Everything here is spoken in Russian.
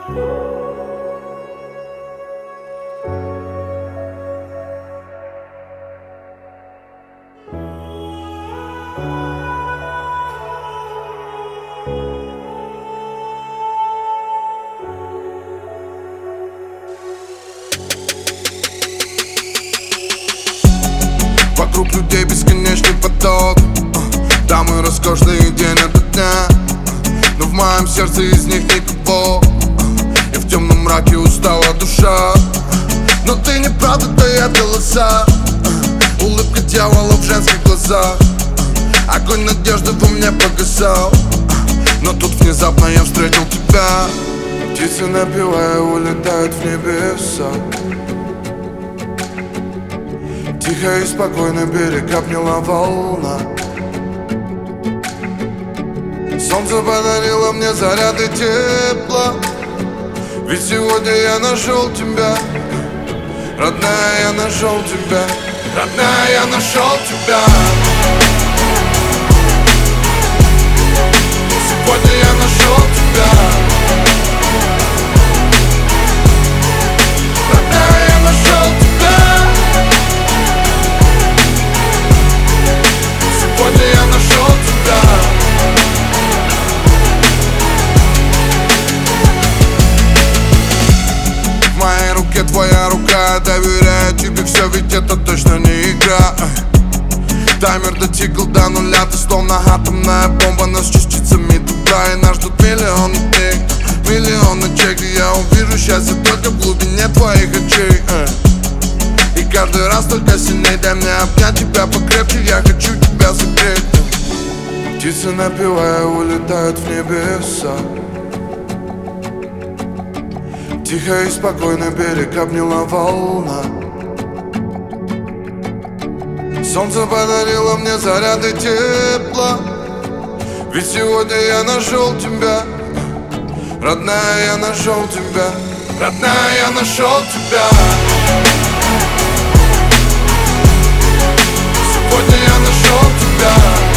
Вокруг людей бесконечный поток, дамы роскошные день ото дня, но в моем сердце из них никого. И в темном мраке устала душа. Но ты не правда, твои голоса, улыбка дьявола в женских глазах. Огонь надежды во мне погасал, но тут внезапно я встретил тебя. Птицы, напевая, улетают в небеса. Тихо и спокойно берег обняла волна. Солнце подарило мне заряды тепла. Ведь сегодня я нашел тебя. Родная, я нашел тебя. Родная, я нашел тебя. Сегодня я нашел тебя. Родная, я нашел тебя. Сегодня я нашел тебя. В моей руке твоя рука, доверяю тебе все, ведь это точно не игра. Таймер дотикал до нуля, ты словно атомная бомба, но с частицами тепла. И нас ждут миллионы дней, миллионы ночей, где я увижу счастье только в глубине твоих очей. И каждый раз только сильней дай мне обнять тебя покрепче, я хочу тебя согреть. Птицы, напевая, улетают в небеса. Тихо и спокойно берег обняла волна. Солнце подарило мне заряды тепла. Ведь сегодня я нашел тебя. Родная, я нашел тебя. Родная, я нашел тебя. Сегодня я нашел тебя.